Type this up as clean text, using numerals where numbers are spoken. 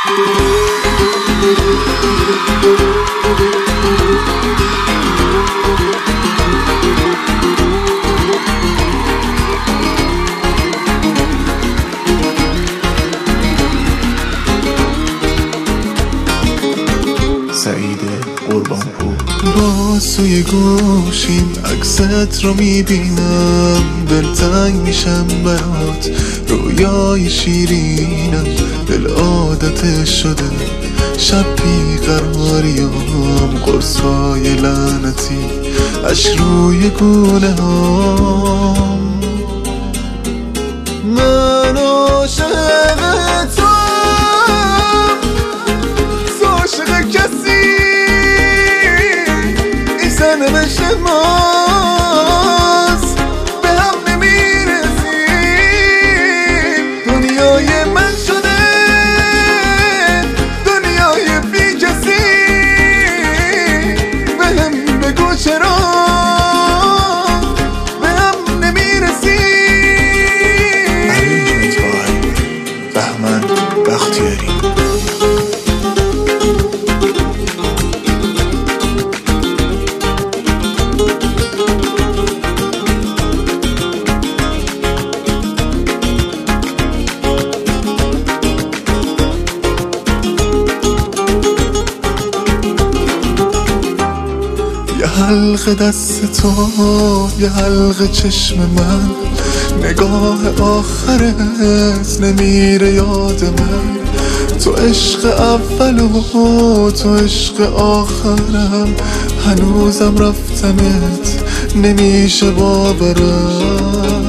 سعید قربانپور. با سوی گوشیم عکست رو میبینم، دلتنگ میشم برات، رویای شیرینم، دل عادت شده شب بیقراریم، قرصای لعنتی عشق روی گونه هم. من عاشق تو، تو عاشق کسی این سرنوشت ماست، به هم نمیرسیم. دنیای من شده دنیای بی کسی، به هم بگو چرا به هم نمیرسیم. ارنجمنت بای بهمن بختیاری. یه حلقه دست تو، یه حلقه چشم من، نگاه آخرت نمیره یاد من. تو عشق اول و تو عشق آخرم، هنوزم رفتنت نمیشه باورم.